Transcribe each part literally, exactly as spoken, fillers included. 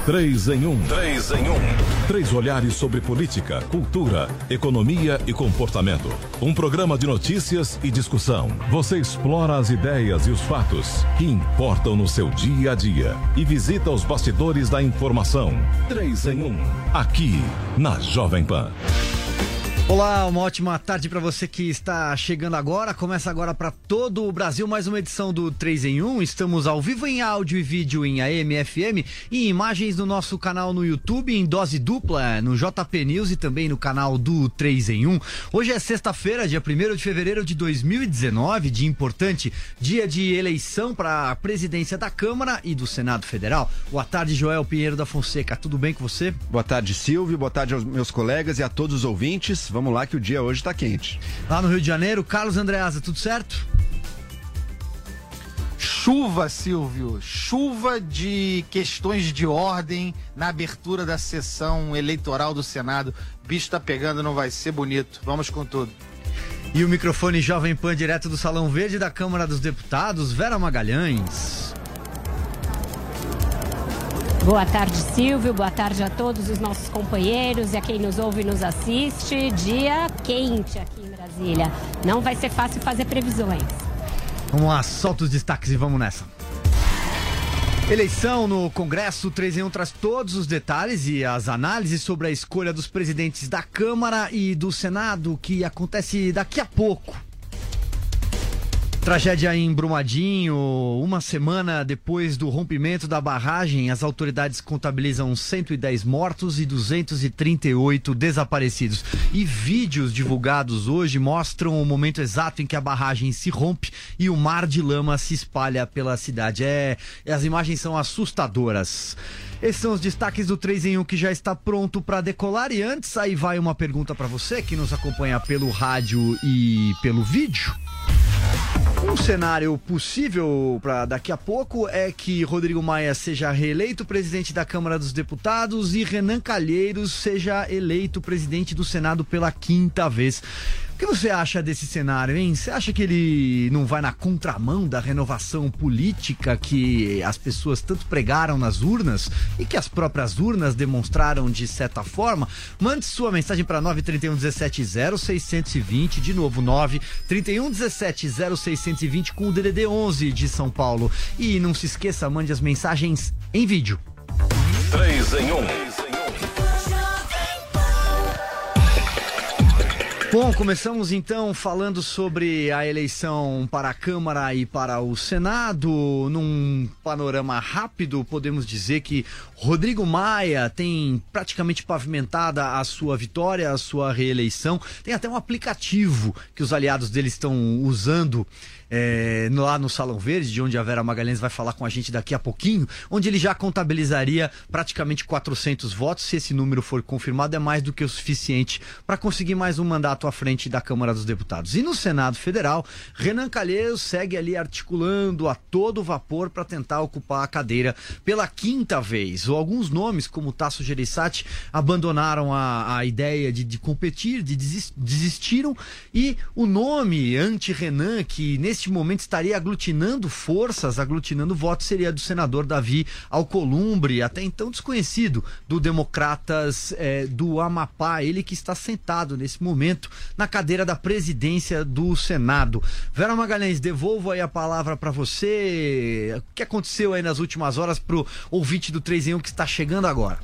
Três em um. Três em um. Três olhares sobre política, cultura, economia e comportamento. Um programa de notícias e discussão. Você explora as ideias e os fatos que importam no seu dia a dia e visita os bastidores da informação. Três em um. Aqui na Jovem Pan. Olá, uma ótima tarde para você que está chegando agora. Começa agora para todo o Brasil mais uma edição do três em um. Estamos ao vivo em áudio e vídeo em A M F M e imagens no nosso canal no YouTube em dose dupla, no J P News e também no canal do três em um. Hoje é sexta-feira, dia primeiro de fevereiro de dois mil e dezenove, dia importante, dia de eleição para a presidência da Câmara e do Senado Federal. Boa tarde, Joel Pinheiro da Fonseca. Tudo bem com você? Boa tarde, Silvio. Boa tarde aos meus colegas e a todos os ouvintes. Vamos lá que o dia hoje está quente. Lá no Rio de Janeiro, Carlos Andreasa, tudo certo? Chuva, Silvio, chuva de questões de ordem na abertura da sessão eleitoral do Senado. O bicho tá pegando, não vai ser bonito. Vamos com tudo. E o microfone Jovem Pan direto do Salão Verde da Câmara dos Deputados, Vera Magalhães. Boa tarde, Silvio. Boa tarde a todos os nossos companheiros e a quem nos ouve e nos assiste. Dia quente aqui em Brasília. Não vai ser fácil fazer previsões. Vamos lá, solta os destaques e vamos nessa. Eleição no Congresso, três em um traz todos os detalhes e as análises sobre a escolha dos presidentes da Câmara e do Senado, que acontece daqui a pouco. Tragédia em Brumadinho, uma semana depois do rompimento da barragem, as autoridades contabilizam cento e dez mortos e duzentos e trinta e oito desaparecidos. E vídeos divulgados hoje mostram o momento exato em que a barragem se rompe e o mar de lama se espalha pela cidade. É, as imagens são assustadoras. Esses são os destaques do três em um que já está pronto para decolar. E antes, aí vai uma pergunta para você que nos acompanha pelo rádio e pelo vídeo. Um cenário possível para daqui a pouco é que Rodrigo Maia seja reeleito presidente da Câmara dos Deputados e Renan Calheiros seja eleito presidente do Senado pela quinta vez. O que você acha desse cenário, hein? Você acha que ele não vai na contramão da renovação política que as pessoas tanto pregaram nas urnas e que as próprias urnas demonstraram de certa forma? Mande sua mensagem para nove três um um sete zero seis dois zero, de novo nove três um um sete zero seis dois zero com o D D D onze de São Paulo. E não se esqueça, mande as mensagens em vídeo. três em um. Bom, começamos então falando sobre a eleição para a Câmara e para o Senado. Num panorama rápido, podemos dizer que Rodrigo Maia tem praticamente pavimentada a sua vitória, a sua reeleição. Tem até um aplicativo que os aliados dele estão usando É, lá no Salão Verde, de onde a Vera Magalhães vai falar com a gente daqui a pouquinho, onde ele já contabilizaria praticamente quatrocentos votos. Se esse número for confirmado, é mais do que o suficiente para conseguir mais um mandato à frente da Câmara dos Deputados. E no Senado Federal, Renan Calheiros segue ali articulando a todo vapor para tentar ocupar a cadeira pela quinta vez. Ou alguns nomes, como Tasso Gereissati, abandonaram a, a ideia de, de competir, de desist, desistiram, e o nome anti-Renan, que nesse Neste momento estaria aglutinando forças, aglutinando votos, seria do senador Davi Alcolumbre, até então desconhecido, do Democratas é, do Amapá, ele que está sentado nesse momento na cadeira da presidência do Senado. Vera Magalhães, devolvo aí a palavra para você. O que aconteceu aí nas últimas horas para o ouvinte do três em um que está chegando agora?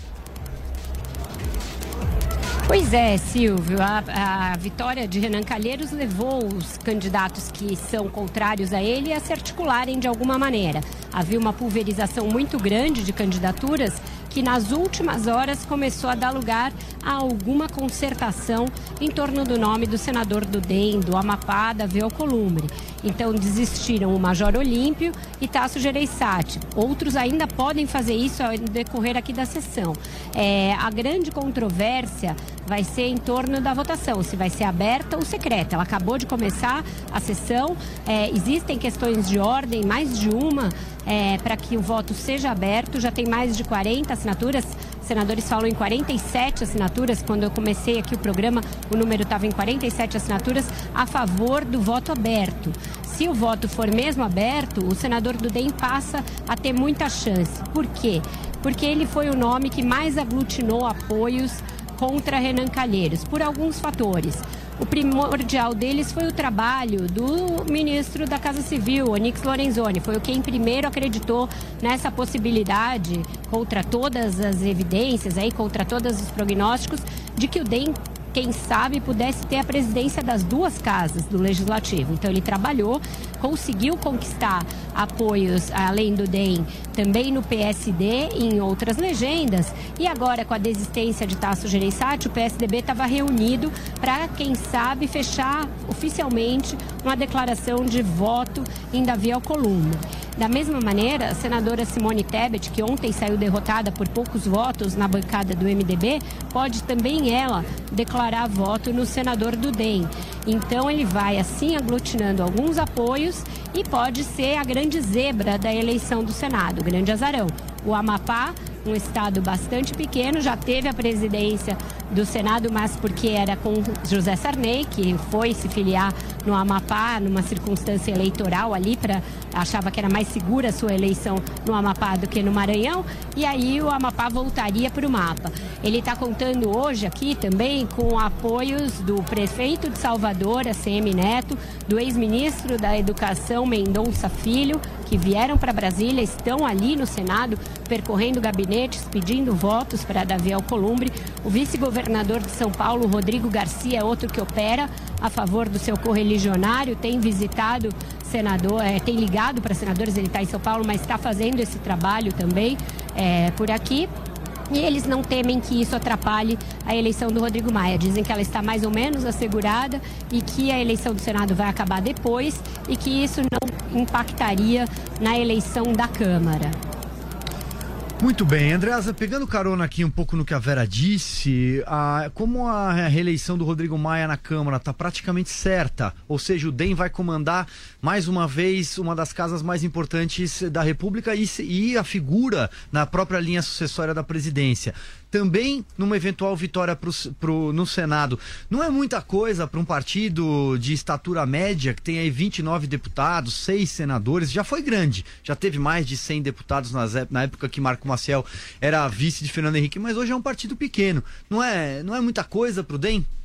Pois é, Silvio, a, a vitória de Renan Calheiros levou os candidatos que são contrários a ele a se articularem de alguma maneira. Havia uma pulverização muito grande de candidaturas que nas últimas horas começou a dar lugar a alguma concertação em torno do nome do senador do D E M, do Amapá, Davi Alcolumbre. Então desistiram o Major Olímpio e Tasso Gereissati. Outros ainda podem fazer isso no decorrer aqui da sessão. É, a grande controvérsia vai ser em torno da votação, se vai ser aberta ou secreta. Ela acabou de começar a sessão, é, existem questões de ordem, mais de uma, é, para que o voto seja aberto. Já tem mais de quarenta assinaturas, senadores falam em quarenta e sete assinaturas. Quando eu comecei aqui o programa, o número estava em quarenta e sete assinaturas a favor do voto aberto. Se o voto for mesmo aberto, o senador do D E M passa a ter muita chance. Por quê? porque ele foi o nome que mais aglutinou apoios contra Renan Calheiros, por alguns fatores. O primordial deles foi o trabalho do ministro da Casa Civil, Onyx Lorenzoni. Foi o quem primeiro acreditou nessa possibilidade, contra todas as evidências, aí, contra todos os prognósticos, de que o D E M, quem sabe, pudesse ter a presidência das duas casas do Legislativo. Então ele trabalhou, conseguiu conquistar apoios, além do D E M, também no P S D e em outras legendas. E agora, com a desistência de Tasso Gereissati, o P S D B estava reunido para, quem sabe, fechar oficialmente uma declaração de voto em Davi Alcolumbre. Da mesma maneira, a senadora Simone Tebet, que ontem saiu derrotada por poucos votos na bancada do M D B, pode também ela declarar voto no senador do D E M. Então ele vai assim aglutinando alguns apoios e pode ser a grande zebra da eleição do Senado, o grande azarão. O Amapá, um estado bastante pequeno, já teve a presidência do Senado, mas porque era com José Sarney, que foi se filiar no Amapá, numa circunstância eleitoral ali, para achava que era mais segura a sua eleição no Amapá do que no Maranhão, e aí o Amapá voltaria para o mapa. Ele está contando hoje aqui também com apoios do prefeito de Salvador, A C M Neto, do ex-ministro da Educação, Mendonça Filho, que vieram para Brasília, estão ali no Senado, percorrendo gabinetes, pedindo votos para Davi Alcolumbre. O vice-governador de São Paulo, Rodrigo Garcia, é outro que opera a favor do seu correligionário, tem visitado senador, é, tem ligado para senadores, ele está em São Paulo, mas está fazendo esse trabalho também é, por aqui. E eles não temem que isso atrapalhe a eleição do Rodrigo Maia. Dizem que ela está mais ou menos assegurada e que a eleição do Senado vai acabar depois e que isso não impactaria na eleição da Câmara. Muito bem, Andreasa, pegando carona aqui um pouco no que a Vera disse, a, como a reeleição do Rodrigo Maia na Câmara está praticamente certa, ou seja, o D E M vai comandar mais uma vez uma das casas mais importantes da República e, e a figura na própria linha sucessória da presidência. Também numa eventual vitória pro, pro, no Senado. Não é muita coisa para um partido de estatura média, que tem aí vinte e nove deputados, seis senadores, já foi grande. Já teve mais de cem deputados nas, na época que Marco Maciel era vice de Fernando Henrique, mas hoje é um partido pequeno. Não é, não é muita coisa para o D E M?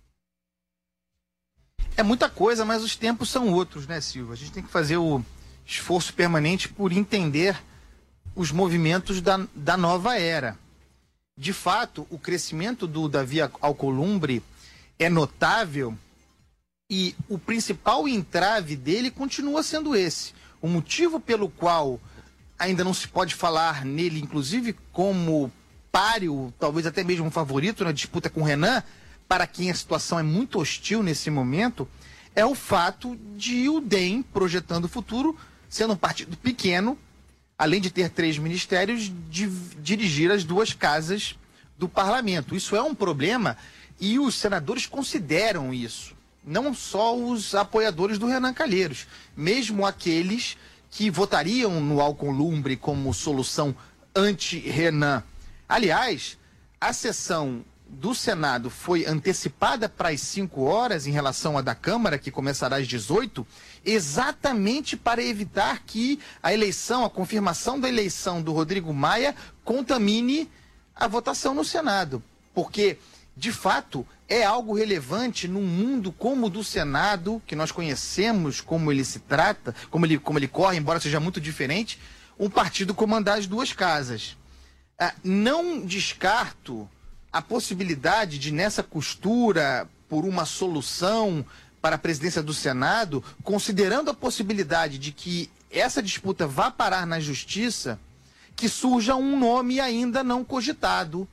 É muita coisa, mas os tempos são outros, né, Silva? A gente tem que fazer o esforço permanente por entender os movimentos da, da nova era. De fato, o crescimento do Davi Alcolumbre é notável e o principal entrave dele continua sendo esse. O motivo pelo qual ainda não se pode falar nele, inclusive como páreo, talvez até mesmo um favorito na disputa com o Renan, para quem a situação é muito hostil nesse momento, é o fato de o D E M, projetando o futuro, sendo um partido pequeno, além de ter três ministérios, de dirigir as duas casas do parlamento. Isso é um problema e os senadores consideram isso. Não só os apoiadores do Renan Calheiros, mesmo aqueles que votariam no Alcolumbre como solução anti-Renan. Aliás, a sessão do Senado foi antecipada para as cinco horas em relação à da Câmara, que começará às dezoito, exatamente para evitar que a eleição, a confirmação da eleição do Rodrigo Maia contamine a votação no Senado. Porque, de fato, é algo relevante num mundo como o do Senado, que nós conhecemos como ele se trata, como ele, como ele corre, embora seja muito diferente, um partido comandar as duas casas. Ah, não descarto a possibilidade de, nessa costura por uma solução para a presidência do Senado, considerando a possibilidade de que essa disputa vá parar na Justiça, que surja um nome ainda não cogitado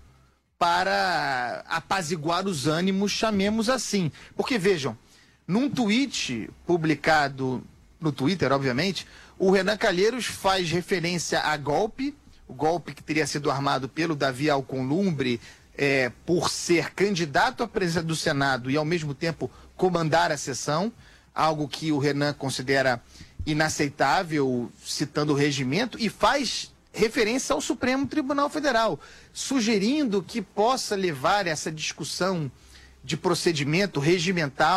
para apaziguar os ânimos, chamemos assim. Porque, vejam, num tweet publicado no Twitter, obviamente, o Renan Calheiros faz referência a golpe, o golpe que teria sido armado pelo Davi Alcolumbre, É, por ser candidato à presidência do Senado e, ao mesmo tempo, comandar a sessão, algo que o Renan considera inaceitável, citando o regimento, e faz referência ao Supremo Tribunal Federal, sugerindo que possa levar essa discussão de procedimento regimental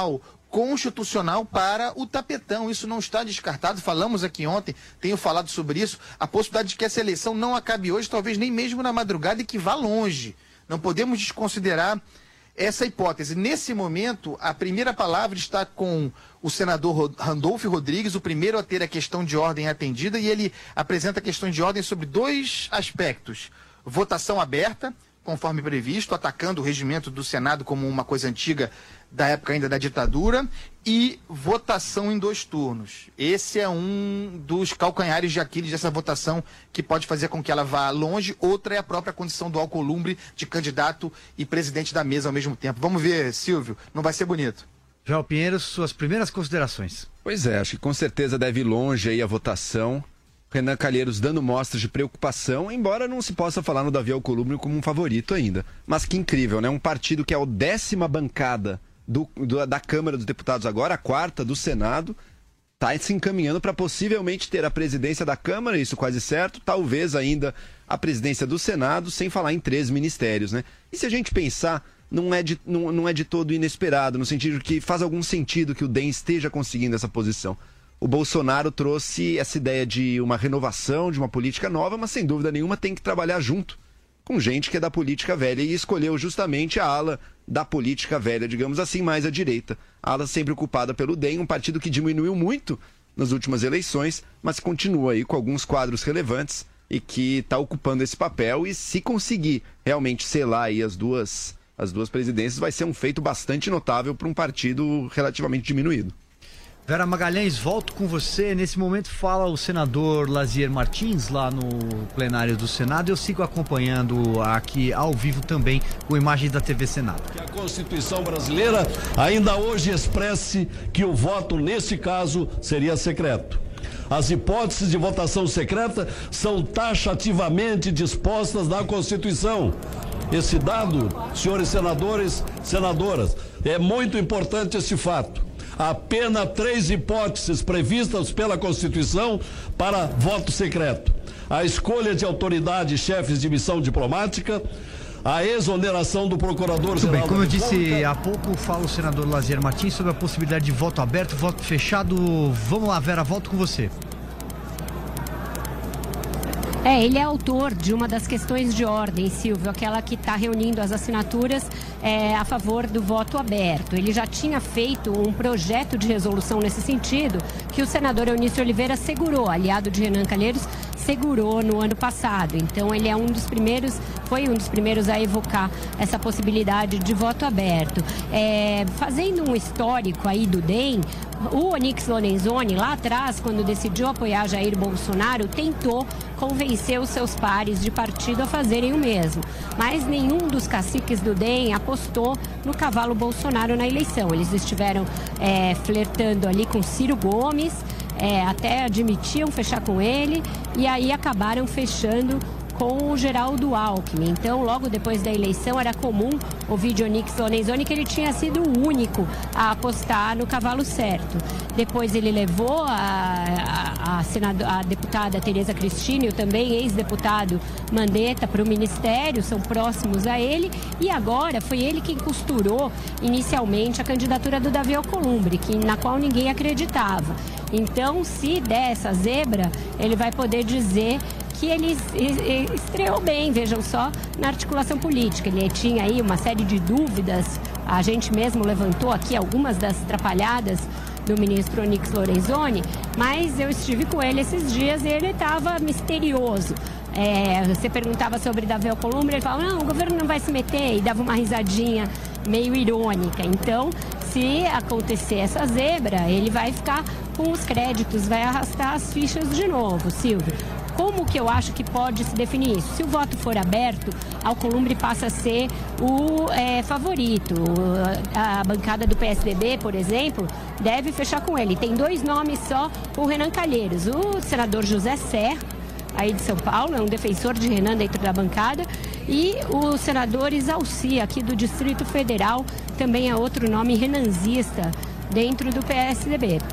constitucional para o tapetão. Isso não está descartado. Falamos aqui ontem, tenho falado sobre isso, a possibilidade de que essa eleição não acabe hoje, talvez nem mesmo na madrugada, e que vá longe. Não podemos desconsiderar essa hipótese. Nesse momento, a primeira palavra está com o senador Randolfo Rodrigues, o primeiro a ter a questão de ordem atendida, e ele apresenta a questão de ordem sobre dois aspectos. Votação aberta, conforme previsto, atacando o regimento do Senado como uma coisa antiga da época ainda da ditadura, e votação em dois turnos. Esse é um dos calcanhares de Aquiles dessa votação, que pode fazer com que ela vá longe. Outra é a própria condição do Alcolumbre de candidato e presidente da mesa ao mesmo tempo. Vamos ver, Silvio, não vai ser bonito. João Pinheiro, suas primeiras considerações. Pois é, acho que com certeza deve ir longe aí a votação. Renan Calheiros dando mostras de preocupação, embora não se possa falar no Davi Alcolumbre como um favorito ainda. Mas que incrível, né? Um partido que é a décima bancada do, do, da Câmara dos Deputados agora, a quarta do Senado, está se encaminhando para possivelmente ter a presidência da Câmara, isso quase certo, talvez ainda a presidência do Senado, sem falar em três ministérios, né? E se a gente pensar, não é de, não, não é de todo inesperado, no sentido que faz algum sentido que o D E M esteja conseguindo essa posição. O Bolsonaro trouxe essa ideia de uma renovação, de uma política nova, mas sem dúvida nenhuma tem que trabalhar junto com gente que é da política velha, e escolheu justamente a ala da política velha, digamos assim, mais à direita. A ala sempre ocupada pelo D E M, um partido que diminuiu muito nas últimas eleições, mas continua aí com alguns quadros relevantes e que está ocupando esse papel, e se conseguir realmente selar aí as duas, as duas presidências, vai ser um feito bastante notável para um partido relativamente diminuído. Vera Magalhães, volto com você. Nesse momento fala o senador Lazier Martins lá no plenário do Senado. Eu sigo acompanhando aqui ao vivo também com imagens da T V Senado. Que a Constituição brasileira ainda hoje expresse que o voto nesse caso seria secreto. As hipóteses de votação secreta são taxativamente dispostas na Constituição. Esse dado, senhores senadores, senadoras, é muito importante esse fato. Há apenas três hipóteses previstas pela Constituição para voto secreto: a escolha de autoridade e chefes de missão diplomática, a exoneração do procurador-geral. Muito bem, como eu disse há pouco, fala o senador Lazier Martins sobre a possibilidade de voto aberto, voto fechado. Vamos lá, Vera, volto com você. É, ele é autor de uma das questões de ordem, Silvio, aquela que está reunindo as assinaturas é, a favor do voto aberto. Ele já tinha feito um projeto de resolução nesse sentido, que o senador Eunício Oliveira segurou, aliado de Renan Calheiros, segurou no ano passado. Então ele é um dos primeiros, foi um dos primeiros a evocar essa possibilidade de voto aberto. É, fazendo um histórico aí do D E M, o Onyx Lorenzoni, lá atrás, quando decidiu apoiar Jair Bolsonaro, tentou convencer os seus pares de partido a fazerem o mesmo. Mas nenhum dos caciques do D E M apostou no cavalo Bolsonaro na eleição. Eles estiveram é, flertando ali com Ciro Gomes, é, até admitiam fechar com ele, e aí acabaram fechando com o Geraldo Alckmin. Então, logo depois da eleição, era comum ouvir de Onyx Lorenzoni que ele tinha sido o único a apostar no cavalo certo. Depois ele levou a, a, a, senado, a deputada Tereza Cristina, também ex-deputado Mandetta, para o ministério, são próximos a ele, e agora foi ele quem costurou inicialmente a candidatura do Davi Alcolumbre, que, na qual ninguém acreditava. Então, se der essa zebra, ele vai poder dizer que ele estreou bem, vejam só, na articulação política. Ele tinha aí uma série de dúvidas, a gente mesmo levantou aqui algumas das atrapalhadas do ministro Onyx Lorenzoni, mas eu estive com ele esses dias e ele estava misterioso. É, você perguntava sobre Davi Alcolumbre, ele falava, não, o governo não vai se meter, e dava uma risadinha meio irônica. Então, se acontecer essa zebra, ele vai ficar com os créditos, vai arrastar as fichas de novo, Silvio. Como que eu acho que pode se definir isso? Se o voto for aberto, Alcolumbre passa a ser o é, favorito. A bancada do P S D B, por exemplo, deve fechar com ele. Tem dois nomes só, o Renan Calheiros. O senador José Serra, aí de São Paulo, é um defensor de Renan dentro da bancada. E o senador Isalci, aqui do Distrito Federal, também é outro nome renanzista dentro do P S D B.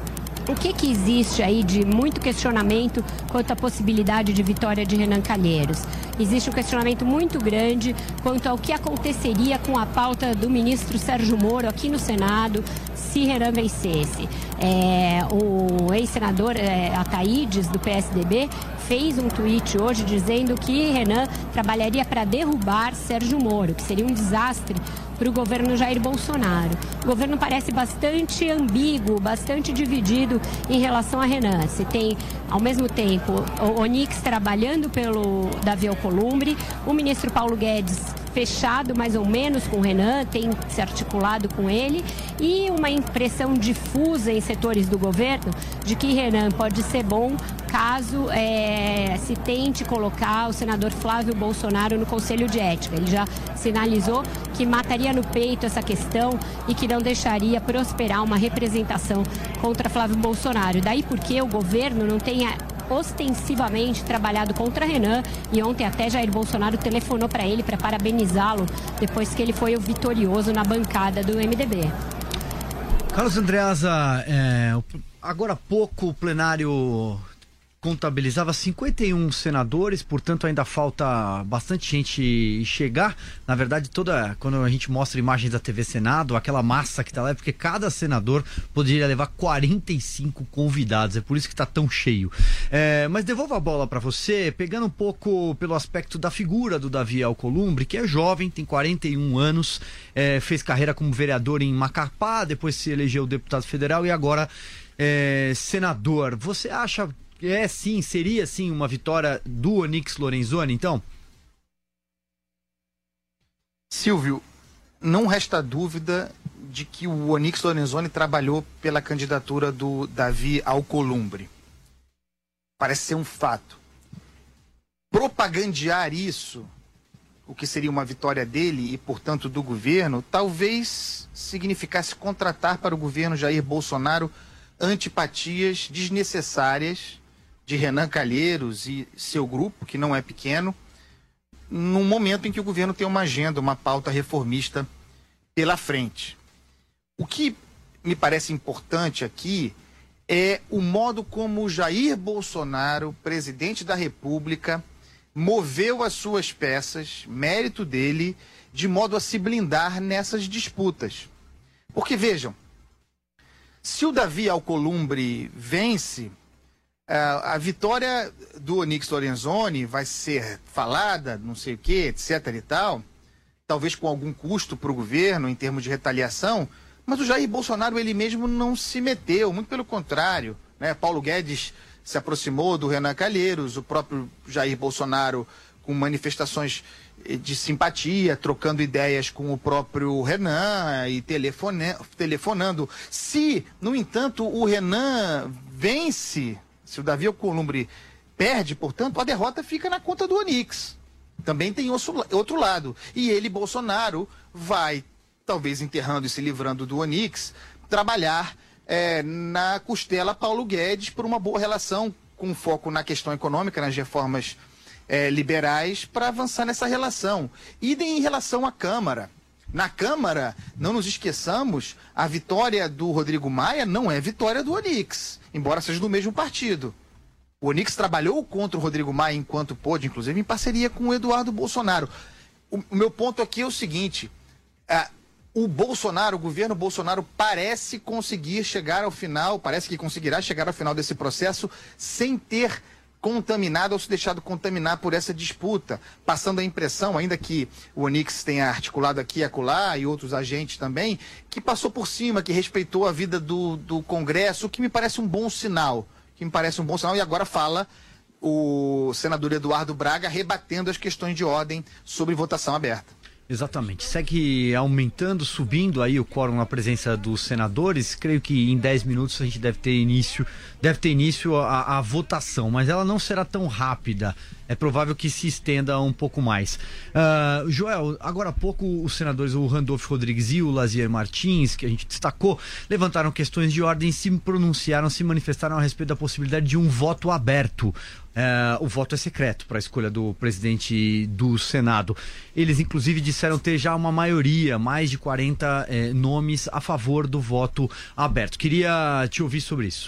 o que que existe aí de muito questionamento quanto à possibilidade de vitória de Renan Calheiros. Existe um questionamento muito grande quanto ao que aconteceria com a pauta do ministro Sérgio Moro aqui no Senado se Renan vencesse. É, o ex-senador é, Ataídes, do P S D B, fez um tweet hoje dizendo que Renan trabalharia para derrubar Sérgio Moro, que seria um desastre para o governo Jair Bolsonaro. O governo parece bastante ambíguo, bastante dividido em relação a Renan. Se tem, ao mesmo tempo, o Onix trabalhando pelo Davi Alcolumbre, o ministro Paulo Guedes fechado mais ou menos com o Renan, tem se articulado com ele, e uma impressão difusa em setores do governo de que Renan pode ser bom caso é, se tente colocar o senador Flávio Bolsonaro no Conselho de Ética. Ele já sinalizou que mataria no peito essa questão e que não deixaria prosperar uma representação contra Flávio Bolsonaro. Daí porque o governo não tem ostensivamente trabalhado contra Renan, e ontem até Jair Bolsonaro telefonou para ele para parabenizá-lo depois que ele foi o vitorioso na bancada do M D B. Carlos Andreasa, é, agora há pouco o plenário contabilizava cinquenta e um senadores, portanto ainda falta bastante gente chegar. Na verdade, toda quando a gente mostra imagens da T V Senado, aquela massa que está lá é porque cada senador poderia levar quarenta e cinco convidados, é por isso que está tão cheio. É, mas devolvo a bola para você, pegando um pouco pelo aspecto da figura do Davi Alcolumbre, que é jovem, tem quarenta e um anos, é, fez carreira como vereador em Macapá, depois se elegeu deputado federal e agora é senador. Você acha é sim, seria sim uma vitória do Onix Lorenzoni, então? Silvio, não resta dúvida de que o Onix Lorenzoni trabalhou pela candidatura do Davi Alcolumbre. Parece ser um fato. Propagandear isso, o que seria uma vitória dele e, portanto, do governo, talvez significasse contratar para o governo Jair Bolsonaro antipatias desnecessárias de Renan Calheiros e seu grupo, que não é pequeno, num momento em que o governo tem uma agenda, uma pauta reformista pela frente. O que me parece importante aqui é o modo como Jair Bolsonaro, presidente da República, moveu as suas peças, mérito dele, de modo a se blindar nessas disputas. Porque, vejam, se o Davi Alcolumbre vence, Uh, a vitória do Onix Lorenzoni vai ser falada, não sei o que, etc e tal, talvez com algum custo para o governo em termos de retaliação, mas o Jair Bolsonaro ele mesmo não se meteu, muito pelo contrário, né? Paulo Guedes se aproximou do Renan Calheiros, o próprio Jair Bolsonaro com manifestações de simpatia, trocando ideias com o próprio Renan e telefone... telefonando. Se, no entanto, o Renan vence, se o Davi Alcolumbre perde, portanto, a derrota fica na conta do Onix. Também tem outro lado. E ele, Bolsonaro, vai, talvez enterrando e se livrando do Onix, trabalhar é, na costela Paulo Guedes por uma boa relação, com foco na questão econômica, nas reformas é, liberais, para avançar nessa relação. Idem em relação à Câmara. Na Câmara, não nos esqueçamos, a vitória do Rodrigo Maia não é vitória do Onix, embora seja do mesmo partido. O Onix trabalhou contra o Rodrigo Maia enquanto pôde, inclusive em parceria com o Eduardo Bolsonaro. O, o meu ponto aqui é o seguinte, uh, o Bolsonaro, o governo Bolsonaro parece conseguir chegar ao final, parece que conseguirá chegar ao final desse processo sem ter contaminado ou se deixado contaminar por essa disputa, passando a impressão, ainda que o Onix tenha articulado aqui e acolá, e outros agentes também, que passou por cima, que respeitou a vida do, do Congresso, o que me parece um bom sinal, que me parece um bom sinal, e agora fala o senador Eduardo Braga rebatendo as questões de ordem sobre votação aberta. Exatamente. Segue aumentando, subindo aí o quórum na presença dos senadores. Creio que em dez minutos a gente deve ter início, deve ter início a, a votação, mas ela não será tão rápida. É provável que se estenda um pouco mais. Uh, Joel, agora há pouco os senadores, o Randolfo Rodrigues e o Lazier Martins, que a gente destacou, levantaram questões de ordem, se pronunciaram, se manifestaram a respeito da possibilidade de um voto aberto. Uh, o voto é secreto para a escolha do presidente do Senado. Eles, inclusive, disseram ter já uma maioria, mais de quarenta eh, nomes a favor do voto aberto. Queria te ouvir sobre isso.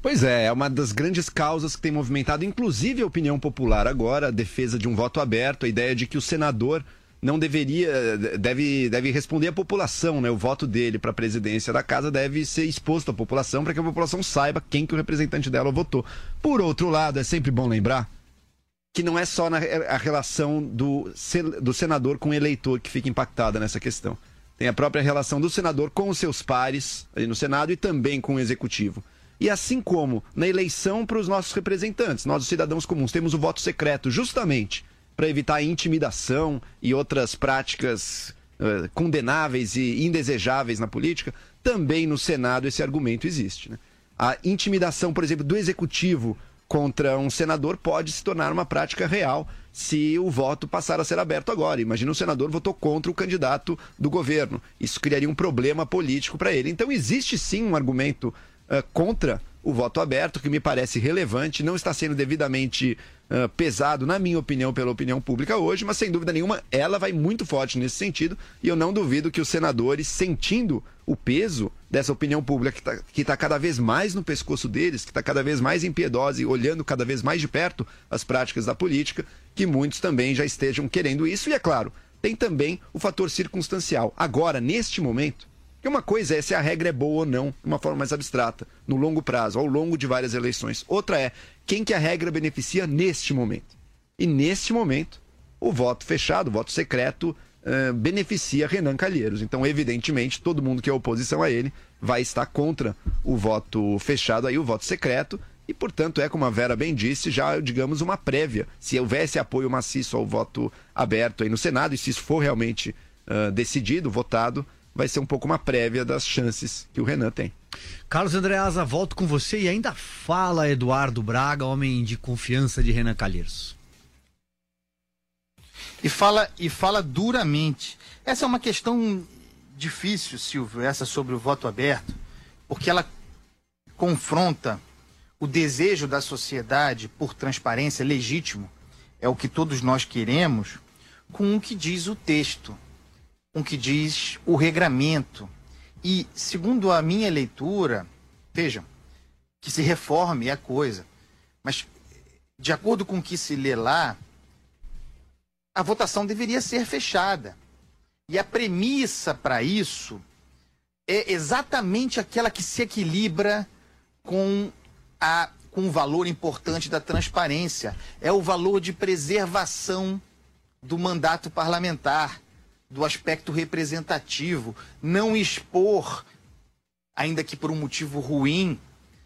Pois é, é uma das grandes causas que tem movimentado, inclusive a opinião popular agora, a defesa de um voto aberto, a ideia de que o senador não deveria, deve, deve responder à população, né? O voto dele para a presidência da casa deve ser exposto à população para que a população saiba quem que o representante dela votou. Por outro lado, é sempre bom lembrar que não é só na, a relação do, do senador com o eleitor que fica impactada nessa questão. Tem a própria relação do senador com os seus pares ali no Senado e também com o executivo. E assim como na eleição para os nossos representantes, nós os cidadãos comuns temos o voto secreto justamente para evitar a intimidação e outras práticas uh, condenáveis e indesejáveis na política, também no Senado esse argumento existe, né? A intimidação, por exemplo, do executivo contra um senador pode se tornar uma prática real se o voto passar a ser aberto agora. Imagina um senador votou contra o candidato do governo. Isso criaria um problema político para ele. Então existe sim um argumento uh, contra o voto aberto, que me parece relevante, não está sendo devidamente uh, pesado, na minha opinião, pela opinião pública hoje, mas sem dúvida nenhuma ela vai muito forte nesse sentido, e eu não duvido que os senadores, sentindo o peso dessa opinião pública que está que tá cada vez mais no pescoço deles, que está cada vez mais impiedosa e olhando cada vez mais de perto as práticas da política, que muitos também já estejam querendo isso. E é claro, tem também o fator circunstancial. Agora, neste momento, que uma coisa é se a regra é boa ou não, de uma forma mais abstrata, no longo prazo, ao longo de várias eleições. Outra é quem que a regra beneficia neste momento. E neste momento, o voto fechado, o voto secreto, uh, beneficia Renan Calheiros. Então, evidentemente, todo mundo que é oposição a ele vai estar contra o voto fechado, aí o voto secreto, e, portanto, é, como a Vera bem disse, já, digamos, uma prévia. Se houvesse apoio maciço ao voto aberto aí no Senado, e se isso for realmente uh, decidido, votado, vai ser um pouco uma prévia das chances que o Renan tem. Carlos Andreasa, volto com você e ainda fala Eduardo Braga, homem de confiança de Renan Calheiros. E fala, e fala duramente. Essa é uma questão difícil, Silvio, essa sobre o voto aberto, porque ela confronta o desejo da sociedade por transparência legítimo, é o que todos nós queremos, com o que diz o texto, com o que diz o regramento. E, segundo a minha leitura, vejam, que se reforme a coisa, mas, de acordo com o que se lê lá, a votação deveria ser fechada. E a premissa para isso é exatamente aquela que se equilibra com, a, com o valor importante da transparência. É o valor de preservação do mandato parlamentar, do aspecto representativo, não expor, ainda que por um motivo ruim,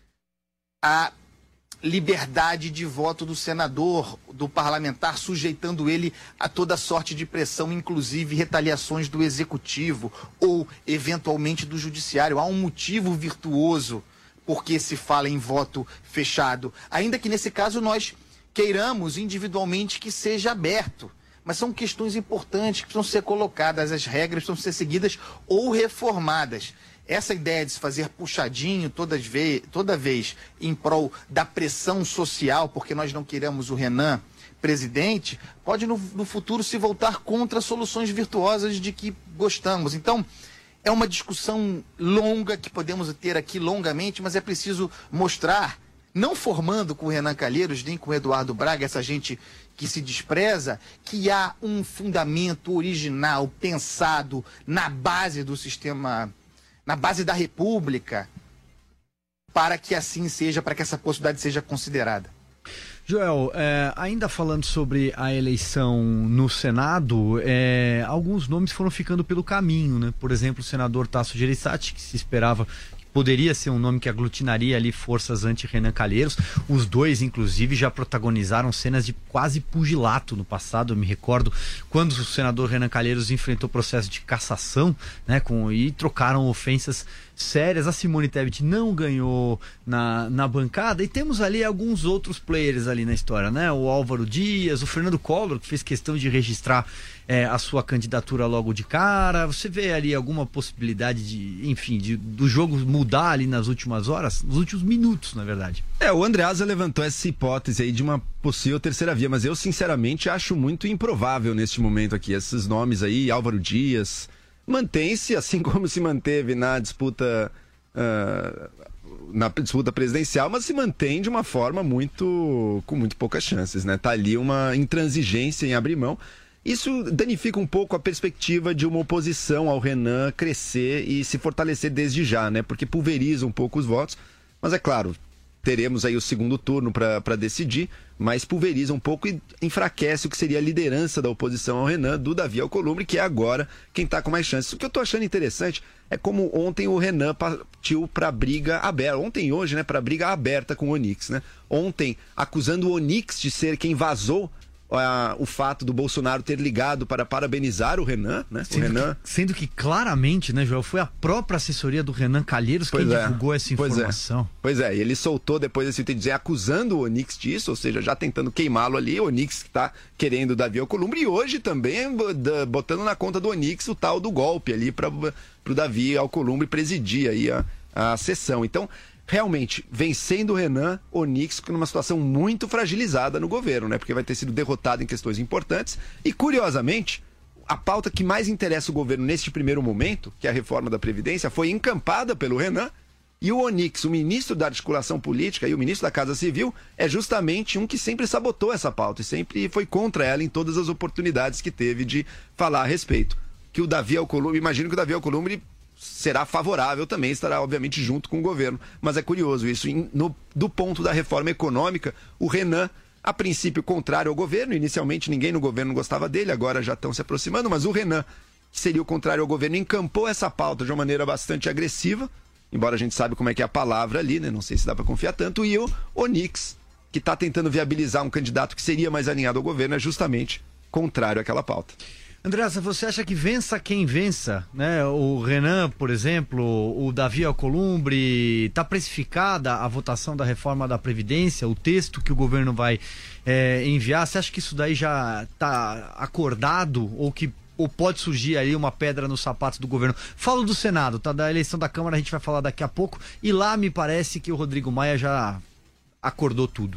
a liberdade de voto do senador, do parlamentar, sujeitando ele a toda sorte de pressão, inclusive retaliações do executivo ou, eventualmente, do judiciário. Há um motivo virtuoso porque se fala em voto fechado, ainda que nesse caso nós queiramos individualmente que seja aberto. Mas são questões importantes que precisam ser colocadas, as regras precisam ser seguidas ou reformadas. Essa ideia de se fazer puxadinho toda vez, toda vez em prol da pressão social, porque nós não queremos o Renan presidente, pode no, no futuro se voltar contra soluções virtuosas de que gostamos. Então, é uma discussão longa que podemos ter aqui longamente, mas é preciso mostrar, não formando com o Renan Calheiros, nem com o Eduardo Braga, essa gente que se despreza, que há um fundamento original, pensado na base do sistema, na base da República, para que assim seja, para que essa possibilidade seja considerada. Joel, é, ainda falando sobre a eleição no Senado, é, alguns nomes foram ficando pelo caminho, né? Por exemplo, o senador Tasso Gereissati, que se esperava poderia ser um nome que aglutinaria ali forças anti-Renan Calheiros. Os dois, inclusive, já protagonizaram cenas de quase pugilato no passado. Eu me recordo quando o senador Renan Calheiros enfrentou processo de cassação, né, com, e trocaram ofensas sérias. A Simone Tebet não ganhou na, na bancada, e temos ali alguns outros players ali na história, né? O Álvaro Dias, o Fernando Collor, que fez questão de registrar é, a sua candidatura logo de cara. Você vê ali alguma possibilidade de, enfim, de, do jogo mudar ali nas últimas horas, nos últimos minutos, na verdade? É, o Andreasa levantou essa hipótese aí de uma possível terceira via, mas eu sinceramente acho muito improvável neste momento aqui. Esses nomes aí, Álvaro Dias, mantém-se, assim como se manteve na disputa uh, na disputa presidencial, mas se mantém de uma forma muito, com muito poucas chances, né? Tá ali uma intransigência em abrir mão. Isso danifica um pouco a perspectiva de uma oposição ao Renan crescer e se fortalecer desde já, né? Porque pulveriza um pouco os votos. Mas é claro, teremos aí o segundo turno para decidir, mas pulveriza um pouco e enfraquece o que seria a liderança da oposição ao Renan, do Davi Alcolumbre, que é agora quem está com mais chances. O que eu estou achando interessante é como ontem o Renan partiu para a briga aberta, ontem e hoje, né, para a briga aberta com o Onyx, né? Ontem, acusando o Onyx de ser quem vazou Uh, o fato do Bolsonaro ter ligado para parabenizar o Renan, né? Sendo, o Renan... Que, sendo que claramente, né, Joel, foi a própria assessoria do Renan Calheiros quem é. divulgou essa informação. Pois é. pois é, e ele soltou depois esse tweet dizer, acusando o Onyx disso, ou seja, já tentando queimá-lo ali, o Onyx que está querendo o Davi Alcolumbre, e hoje também botando na conta do Onyx o tal do golpe ali para o Davi Alcolumbre presidir aí a, a sessão. Então, realmente, vencendo o Renan, Onyx numa situação muito fragilizada no governo, né? Porque vai ter sido derrotado em questões importantes. E, curiosamente, a pauta que mais interessa o governo neste primeiro momento, que é a reforma da Previdência, foi encampada pelo Renan. E o Onyx, o ministro da articulação política e o ministro da Casa Civil, é justamente um que sempre sabotou essa pauta e sempre foi contra ela em todas as oportunidades que teve de falar a respeito. Que o Davi Alcolumbre, imagino que o Davi Alcolumbre será favorável também, estará obviamente junto com o governo, mas é curioso isso, no, do ponto da reforma econômica, o Renan, a princípio contrário ao governo, inicialmente ninguém no governo gostava dele, agora já estão se aproximando, mas o Renan, que seria o contrário ao governo, encampou essa pauta de uma maneira bastante agressiva, embora a gente saiba como é que é a palavra ali, né? Não sei se dá para confiar tanto, e o Onyx, que está tentando viabilizar um candidato que seria mais alinhado ao governo, é justamente contrário àquela pauta. Andressa, você acha que vença quem vença, né? O Renan, por exemplo, o Davi Alcolumbre, está precificada a votação da reforma da Previdência, o texto que o governo vai é, enviar? Você acha que isso daí já está acordado ou que ou pode surgir aí uma pedra nos sapatos do governo? Falo do Senado, tá? Da eleição da Câmara a gente vai falar daqui a pouco, e lá me parece que o Rodrigo Maia já acordou tudo.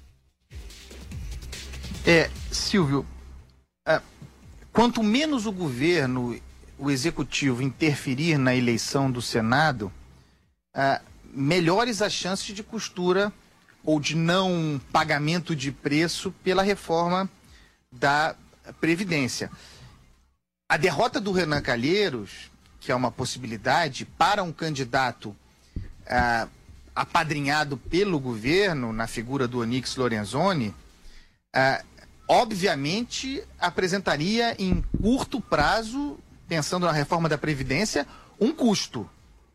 É, Silvio, é... quanto menos o governo, o executivo interferir na eleição do Senado, ah, melhores as chances de costura ou de não pagamento de preço pela reforma da Previdência. A derrota do Renan Calheiros, que é uma possibilidade para um candidato ah, apadrinhado pelo governo, na figura do Onyx Lorenzoni, ah, obviamente apresentaria em curto prazo, pensando na reforma da Previdência, um custo.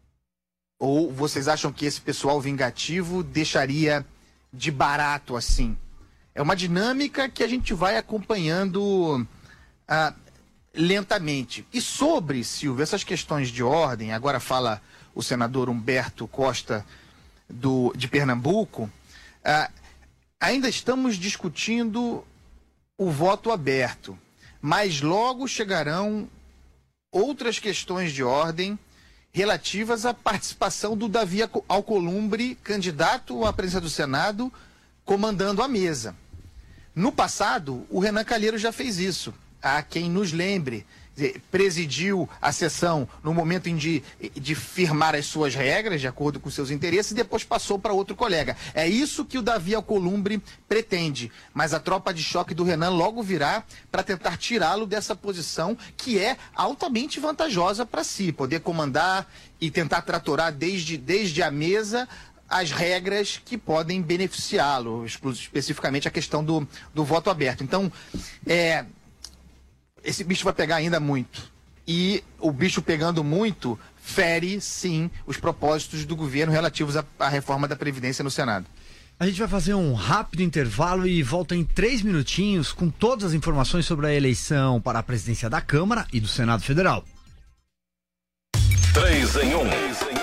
Ou vocês acham que esse pessoal vingativo deixaria de barato assim? É uma dinâmica que a gente vai acompanhando ah, lentamente. E sobre, Silvio, essas questões de ordem, agora fala o senador Humberto Costa do, de Pernambuco, ah, ainda estamos discutindo o voto aberto, mas logo chegarão outras questões de ordem relativas à participação do Davi Alcolumbre, candidato à presidência do Senado, comandando a mesa. No passado, o Renan Calheiros já fez isso. Há quem nos lembre, presidiu a sessão no momento em de, de firmar as suas regras, de acordo com seus interesses, e depois passou para outro colega. É isso que o Davi Alcolumbre pretende, mas a tropa de choque do Renan logo virá para tentar tirá-lo dessa posição que é altamente vantajosa para si, poder comandar e tentar tratorar desde, desde a mesa as regras que podem beneficiá-lo, especificamente a questão do, do voto aberto. Então, é... esse bicho vai pegar ainda muito. E o bicho pegando muito fere, sim, os propósitos do governo relativos à, à reforma da Previdência no Senado. A gente vai fazer um rápido intervalo e volta em três minutinhos com todas as informações sobre a eleição para a presidência da Câmara e do Senado Federal. três em um.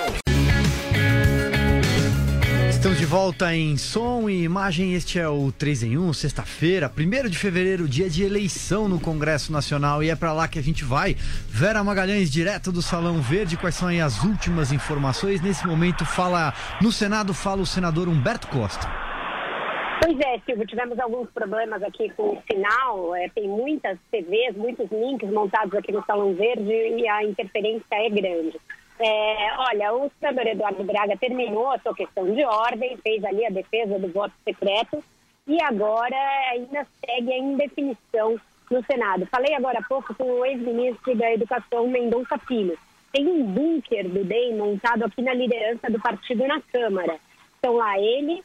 Estamos de volta em som e imagem, este é o três em um, sexta-feira, primeiro de fevereiro, dia de eleição no Congresso Nacional, e é pra lá que a gente vai. Vera Magalhães, direto do Salão Verde, quais são aí as últimas informações? Nesse momento fala, no Senado fala o senador Humberto Costa. Pois é, Silvio, tivemos alguns problemas aqui com o sinal, é, tem muitas T Vs, muitos links montados aqui no Salão Verde e a interferência é grande. É, olha, o senador Eduardo Braga terminou a sua questão de ordem, fez ali a defesa do voto secreto e agora ainda segue a indefinição no Senado. Falei agora há pouco com o ex-ministro da Educação, Mendonça Filho. Tem um bunker do D E M montado aqui na liderança do partido na Câmara. Estão lá ele,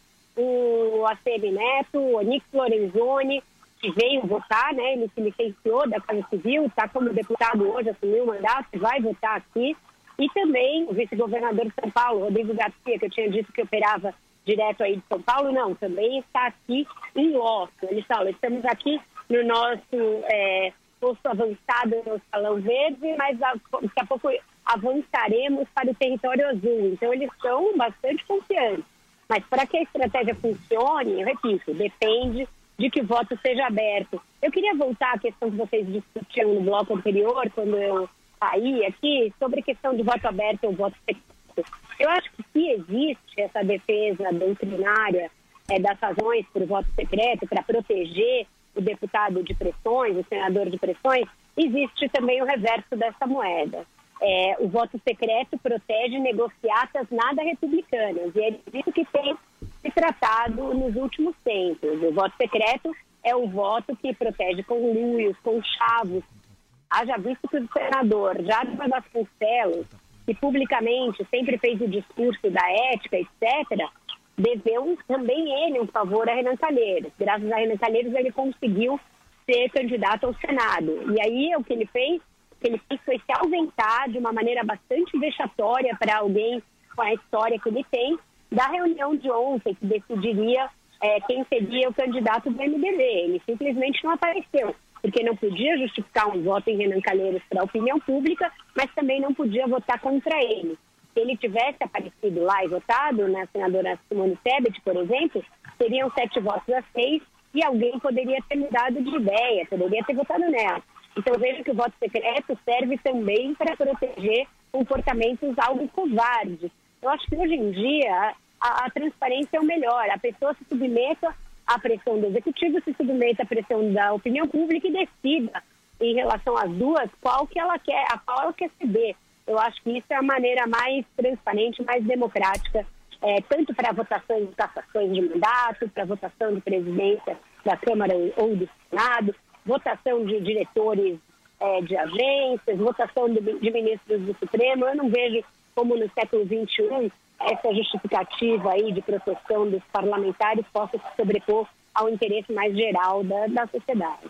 o A C M Neto, o Onyx Lorenzoni, que veio votar, né? Ele se licenciou da Casa Civil, está como deputado hoje, assumiu o mandato, vai votar aqui. E também o vice-governador de São Paulo, Rodrigo Garcia, que eu tinha dito que operava direto aí de São Paulo, não, também está aqui em loco. Ele fala, estamos aqui no nosso é, posto avançado no Salão Verde, mas a, daqui a pouco avançaremos para o território azul. Então eles estão bastante confiantes. Mas para que a estratégia funcione, eu repito, depende de que o voto seja aberto. Eu queria voltar à questão que vocês discutiam no bloco anterior, quando eu saí aqui, sobre a questão de voto aberto ou voto secreto. Eu acho que se existe essa defesa doutrinária é, das razões por voto secreto para proteger o deputado de pressões, o senador de pressões, existe também o reverso dessa moeda. É, o voto secreto protege negociatas nada republicanas, e é disso que tem se tratado nos últimos tempos. O voto secreto é o voto que protege conluios, conchavos. Haja visto que o senador Jader Vasconcelos, que publicamente sempre fez o discurso da ética, etcétera, deveu também ele um favor a Renan Calheiros. Graças a Renan Calheiros ele conseguiu ser candidato ao Senado. E aí o que ele fez? O que ele fez foi se ausentar de uma maneira bastante vexatória para alguém com a história que ele tem, da reunião de ontem, que decidiria é, quem seria o candidato do M D B. Ele simplesmente não apareceu, porque não podia justificar um voto em Renan Calheiros para a opinião pública, mas também não podia votar contra ele. Se ele tivesse aparecido lá e votado na senadora Simone Tebet, por exemplo, seriam sete votos a seis e alguém poderia ter mudado de ideia, poderia ter votado nela. Então vejo que o voto secreto serve também para proteger comportamentos algo covardes. Eu acho que hoje em dia a, a transparência é o melhor. A pessoa se submeta à pressão do executivo, se submeta à pressão da opinião pública e decida em relação às duas qual que ela quer, a qual ela quer ceder. Eu acho que isso é a maneira mais transparente, mais democrática, é, tanto para votações de cassações de mandato, para votação de presidência da Câmara ou do Senado, votação de diretores é, de agências, votação de, de ministros do Supremo. Eu não vejo como no século vinte e um essa justificativa aí de proteção dos parlamentares possa se sobrepor ao interesse mais geral da, da sociedade.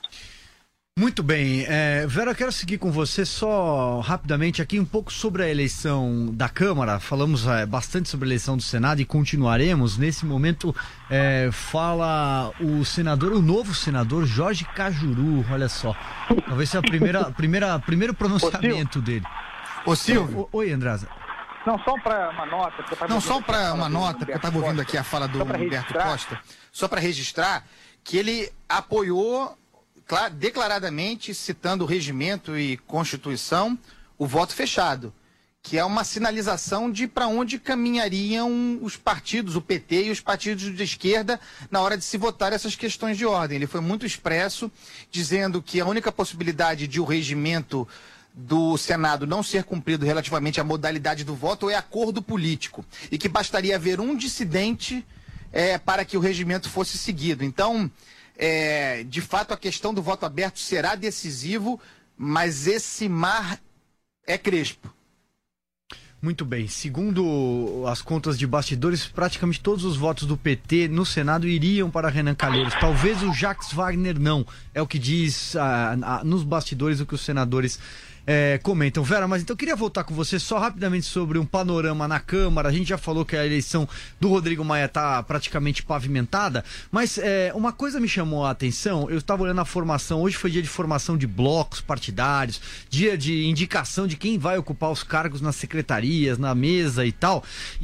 Muito bem. É, Vera, eu quero seguir com você só rapidamente aqui um pouco sobre a eleição da Câmara. Falamos é, bastante sobre a eleição do Senado e continuaremos. Nesse momento, é, fala o senador, o novo senador Jorge Cajuru, olha só. Talvez seja a primeira, primeira, primeiro pronunciamento dele. Ô, Silvio. Oi, Andraza. Não, só para uma nota. Não, só para uma nota, porque eu estava ouvindo aqui a fala do Humberto Costa. Só para registrar que ele apoiou declaradamente, citando o regimento e Constituição, o voto fechado, que é uma sinalização de para onde caminhariam os partidos, o P T e os partidos de esquerda, na hora de se votar essas questões de ordem. Ele foi muito expresso, dizendo que a única possibilidade de o regimento do Senado não ser cumprido relativamente à modalidade do voto é acordo político, e que bastaria haver um dissidente é, para que o regimento fosse seguido. Então, É, de fato, a questão do voto aberto será decisivo, mas esse mar é crespo. Muito bem. Segundo as contas de bastidores, praticamente todos os votos do P T no Senado iriam para Renan Calheiros. Talvez o Jacques Wagner não. É o que diz ah, ah, nos bastidores o que os senadores É, comentam. Vera, mas então eu queria voltar com você só rapidamente sobre um panorama na Câmara. A gente já falou que a eleição do Rodrigo Maia está praticamente pavimentada, mas é, uma coisa me chamou a atenção. Eu estava olhando a formação, hoje foi dia de formação de blocos partidários, dia de indicação de quem vai ocupar os cargos nas secretarias, na mesa e tal,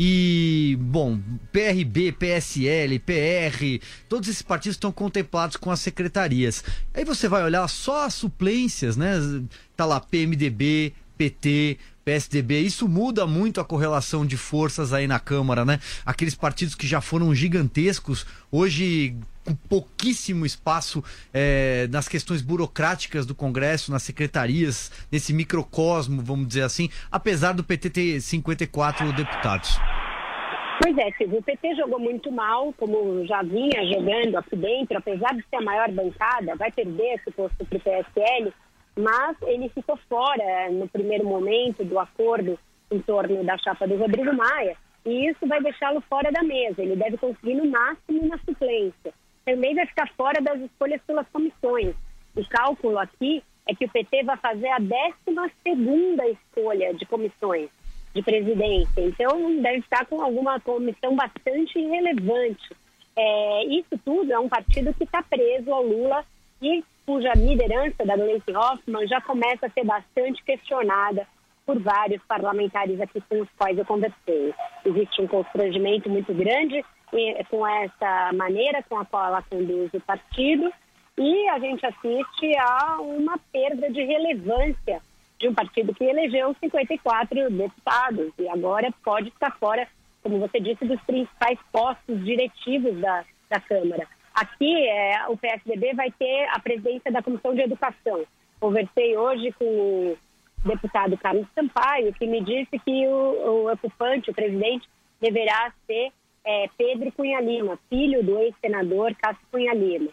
e bom, P R B, P S L, P R, todos esses partidos estão contemplados com as secretarias. Aí você vai olhar só as suplências, né? Tá lá P M D B, P T, P S D B. Isso muda muito a correlação de forças aí na Câmara, né? Aqueles partidos que já foram gigantescos, hoje com pouquíssimo espaço é, nas questões burocráticas do Congresso, nas secretarias, nesse microcosmo, vamos dizer assim, apesar do P T ter cinquenta e quatro deputados. Pois é, Silvio, o P T jogou muito mal, como já vinha jogando aqui dentro, apesar de ser a maior bancada, vai perder esse posto para o P S L, mas ele ficou fora no primeiro momento do acordo em torno da chapa do Rodrigo Maia, e isso vai deixá-lo fora da mesa. Ele deve conseguir no máximo na suplência. Também vai ficar fora das escolhas pelas comissões. O cálculo aqui é que o P T vai fazer a décima segunda escolha de comissões de presidência. Então, deve estar com alguma comissão bastante irrelevante. É, isso tudo é um partido que está preso ao Lula e cuja liderança da Gleisi Hoffmann já começa a ser bastante questionada por vários parlamentares aqui com os quais eu conversei. Existe um constrangimento muito grande com essa maneira com a qual ela conduz o partido, e a gente assiste a uma perda de relevância de um partido que elegeu cinquenta e quatro deputados e agora pode ficar fora, como você disse, dos principais postos diretivos da, da Câmara. Aqui é, o P S D B vai ter a presidência da Comissão de Educação. Conversei hoje com o deputado Carlos Sampaio, que me disse que o, o ocupante, o presidente, deverá ser É, Pedro Cunha Lima, filho do ex-senador Cássio Cunha Lima.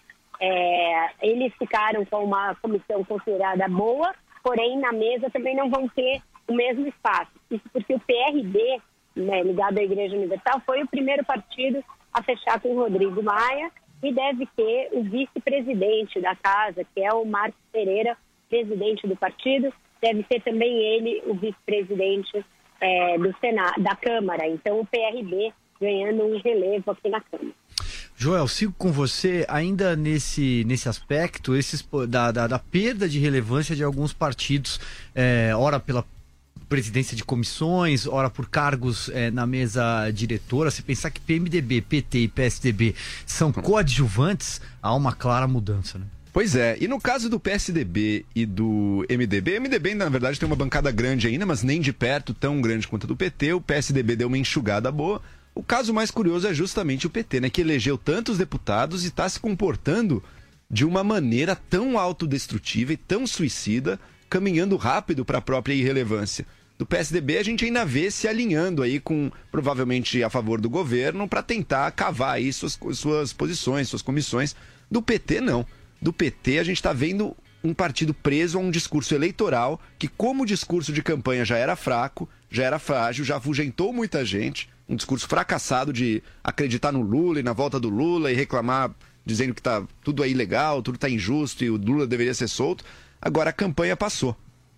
É, eles ficaram com uma comissão considerada boa, porém na mesa também não vão ter o mesmo espaço. Isso porque o P R B, né, ligado à Igreja Universal, foi o primeiro partido a fechar com o Rodrigo Maia e deve ter o vice-presidente da casa, que é o Marcos Pereira, presidente do partido, deve ter também ele o vice-presidente é, do Senado, da Câmara. Então o P R B ganhando um relevo aqui na Câmara. Joel, sigo com você ainda nesse, nesse aspecto esses, da, da, da perda de relevância de alguns partidos, é, ora pela presidência de comissões, ora por cargos é, na mesa diretora. Se pensar que P M D B, P T e P S D B são coadjuvantes, há uma clara mudança, né? Pois é, e no caso do P S D B e do M D B, M D B na verdade tem uma bancada grande ainda, mas nem de perto tão grande quanto a do P T, o P S D B deu uma enxugada boa. O caso mais curioso é justamente o P T, né, que elegeu tantos deputados e está se comportando de uma maneira tão autodestrutiva e tão suicida, caminhando rápido para a própria irrelevância. Do P S D B a gente ainda vê se alinhando aí com, provavelmente a favor do governo, para tentar cavar aí suas, suas posições, suas comissões. Do P T não. Do P T a gente está vendo um partido preso a um discurso eleitoral que, como o discurso de campanha já era fraco, já era frágil, já afugentou muita gente, um discurso fracassado de acreditar no Lula e na volta do Lula e reclamar dizendo que tá, tudo é ilegal, tudo está injusto e o Lula deveria ser solto. Agora a campanha passou.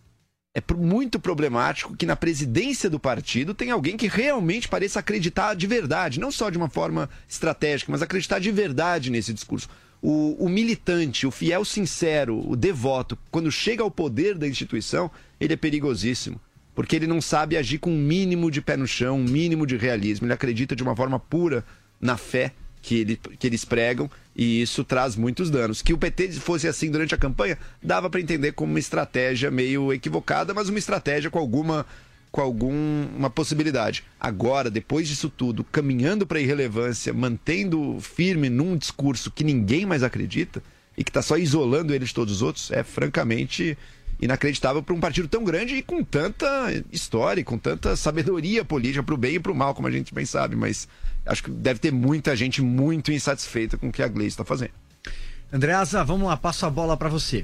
É muito problemático que na presidência do partido tem alguém que realmente pareça acreditar de verdade, não só de uma forma estratégica, mas acreditar de verdade nesse discurso. O, o militante, o fiel sincero, o devoto, quando chega ao poder da instituição, ele é perigosíssimo. Porque ele não sabe agir com um mínimo de pé no chão, um mínimo de realismo. Ele acredita de uma forma pura na fé que, ele, que eles pregam, e isso traz muitos danos. Que o P T fosse assim durante a campanha, dava para entender como uma estratégia meio equivocada, mas uma estratégia com alguma, com alguma possibilidade. Agora, depois disso tudo, caminhando para a irrelevância, mantendo firme num discurso que ninguém mais acredita e que está só isolando ele de todos os outros, é francamente inacreditável para um partido tão grande e com tanta história, com tanta sabedoria política para o bem e para o mal, como a gente bem sabe, mas acho que deve ter muita gente muito insatisfeita com o que a Gleisi está fazendo. Andreasa, vamos lá, passo a bola para você.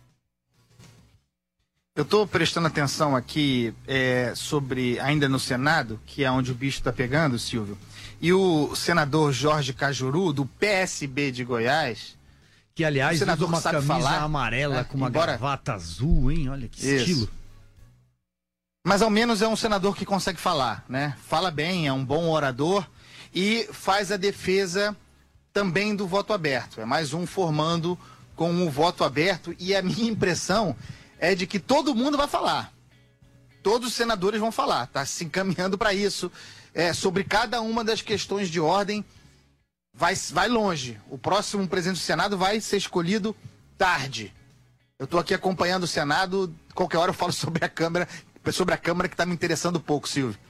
Eu estou prestando atenção aqui é, sobre, ainda no Senado, que é onde o bicho está pegando, Silvio, e o senador Jorge Cajuru, do P S B de Goiás, que, aliás, usa uma camisa falar, amarela, né, com uma embora... gravata azul, hein? Olha que Isso. estilo. Mas ao menos é um senador que consegue falar, né? Fala bem, é um bom orador e faz a defesa também do voto aberto. É mais um formando com o voto aberto, e a minha impressão é de que todo mundo vai falar. Todos os senadores vão falar, tá se encaminhando para isso. É, sobre cada uma das questões de ordem, vai, vai longe. O próximo presidente do Senado vai ser escolhido tarde. Eu estou aqui acompanhando o Senado, qualquer hora eu falo sobre a Câmara, sobre a Câmara que está me interessando pouco, Silvio.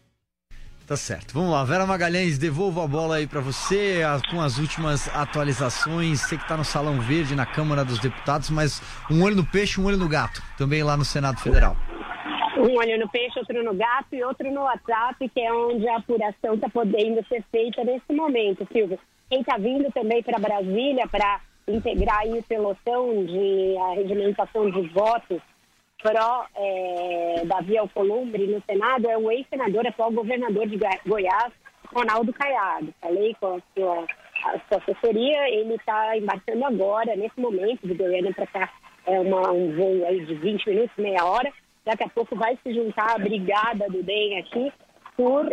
Tá certo. Vamos lá, Vera Magalhães, devolvo a bola aí para você a, com as últimas atualizações. Você que tá no Salão Verde, na Câmara dos Deputados, mas um olho no peixe, um olho no gato, também lá no Senado Federal. Um olho no peixe, outro no gato e outro no WhatsApp, que é onde a apuração está podendo ser feita nesse momento, Silvio. Quem está vindo também para Brasília para integrar aí o pelotão de arregimentação de votos pró é, Davi Alcolumbre no Senado é o ex-senador, atual governador de Goiás, Ronaldo Caiado. Falei com a sua, a sua assessoria, ele está embarcando agora, nesse momento, de Goiânia para cá, é uma, um voo aí de vinte minutos, meia hora. Daqui a pouco vai se juntar a brigada do D E M aqui por,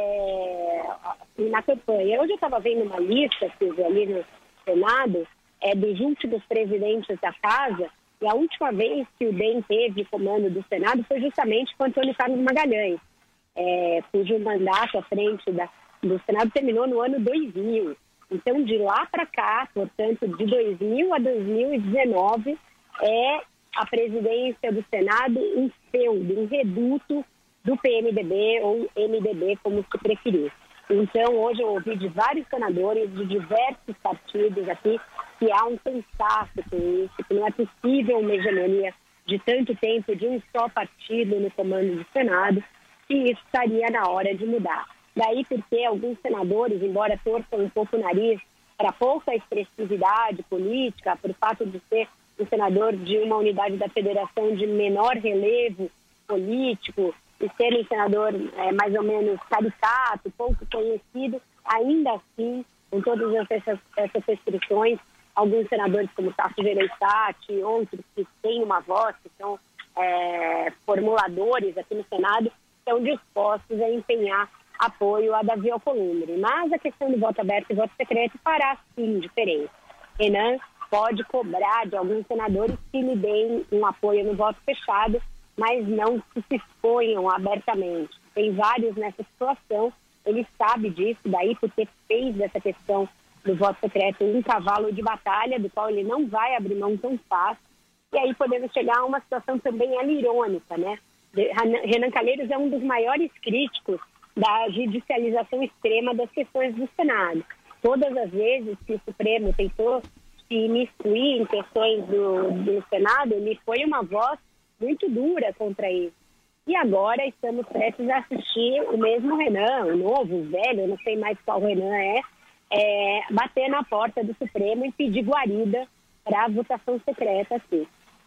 é, na campanha. Hoje eu estava vendo uma lista, Silvio, ali no Senado, é, dos últimos presidentes da casa. E a última vez que o D E M teve comando do Senado foi justamente com Antônio Carlos Magalhães, é, cujo mandato à frente da, do Senado terminou no ano dois mil. Então, de lá para cá, portanto, de dois mil a dois mil e dezenove, é a presidência do Senado um feudo, um reduto do P M D B ou M D B, como se preferir. Então, hoje eu ouvi de vários senadores de diversos partidos aqui que há um cansaço com isso, que não é possível uma hegemonia de tanto tempo de um só partido no comando do Senado, e isso estaria na hora de mudar. Daí porque alguns senadores, embora torçam um pouco o nariz para pouca expressividade política, por fato de ser um senador de uma unidade da federação de menor relevo político, e ser um senador é, mais ou menos caricato, pouco conhecido, ainda assim, com todas essas, essas restrições, alguns senadores como Tasso Gereissati, outros que têm uma voz, que são é, formuladores aqui no Senado, estão dispostos a empenhar apoio a Davi Alcolumbre. Mas a questão do voto aberto e voto secreto fará sim diferença. Renan pode cobrar de alguns senadores que lhe deem um apoio no voto fechado, mas não que se exponham abertamente. Tem vários nessa situação, ele sabe disso, daí porque fez dessa questão do voto secreto um cavalo de batalha, do qual ele não vai abrir mão tão fácil. E aí podemos chegar a uma situação também irônica, né? Renan Calheiros é um dos maiores críticos da judicialização extrema das questões do Senado. Todas as vezes que o Supremo tentou se imiscuir em questões do, do Senado, ele foi uma voz muito dura contra isso. E agora estamos prestes a assistir o mesmo Renan, o novo, o velho, eu não sei mais qual Renan é, é bater na porta do Supremo e pedir guarida para a votação secreta aqui.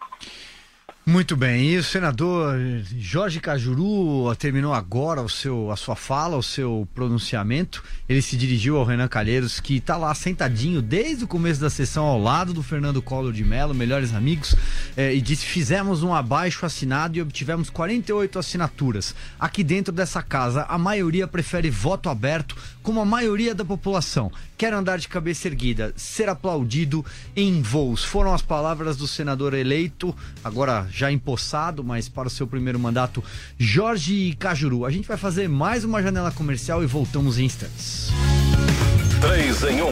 Muito bem, e o senador Jorge Cajuru terminou agora o seu, a sua fala, o seu pronunciamento. Ele se dirigiu ao Renan Calheiros, que está lá sentadinho desde o começo da sessão ao lado do Fernando Collor de Mello, melhores amigos, eh, e disse: fizemos um abaixo assinado e obtivemos quarenta e oito assinaturas. Aqui dentro dessa casa, a maioria prefere voto aberto, como a maioria da população. Quer andar de cabeça erguida, ser aplaudido em voos. Foram as palavras do senador eleito, agora já empossado, mas para o seu primeiro mandato, Jorge Cajuru. A gente vai fazer mais uma janela comercial e voltamos em instantes. três em um.